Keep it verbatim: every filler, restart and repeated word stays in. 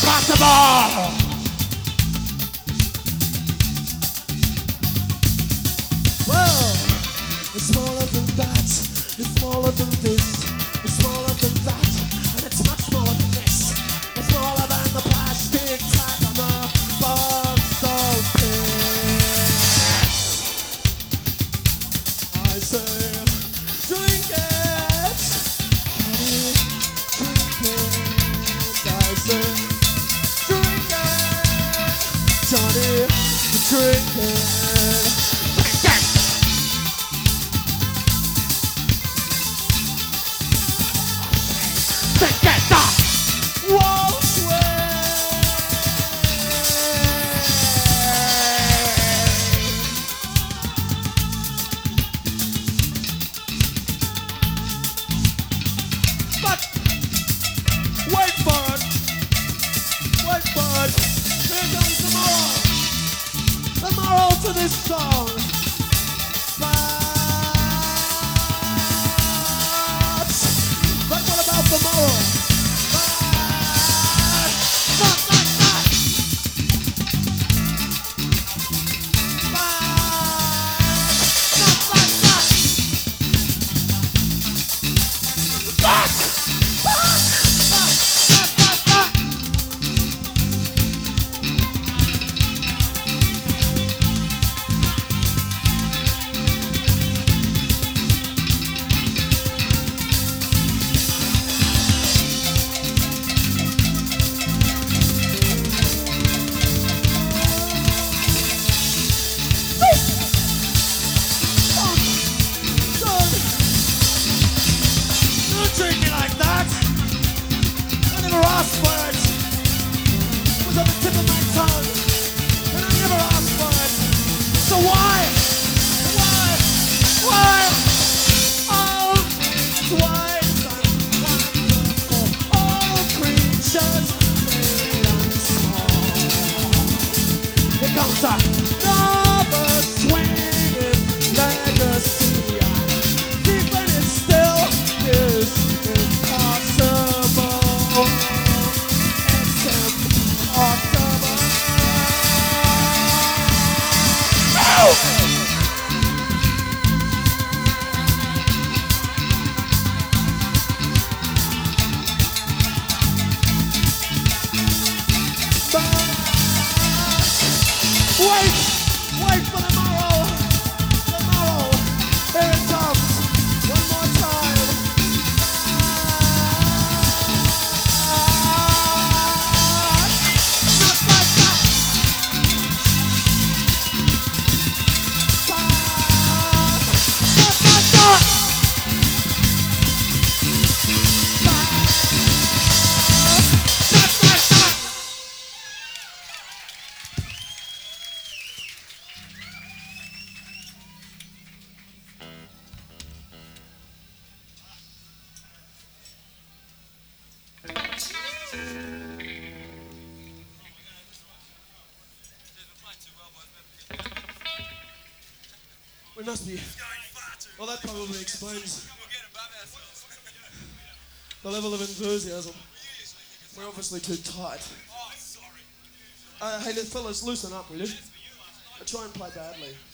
Impossible! Well, it's smaller than that, it's smaller than this, it's smaller than that, and it's much smaller than this. It's smaller than the plastic tag on the box of piss. I say, drink it, honey, drink it. I say, drink it, Johnny, drink it. To this song, but, but what about the moral? But, but, but, but, but, but, but, but. We must be. Well, that probably explains the level of enthusiasm. We're obviously too tight. Uh, hey, fellas, loosen up, will you? I try and play badly.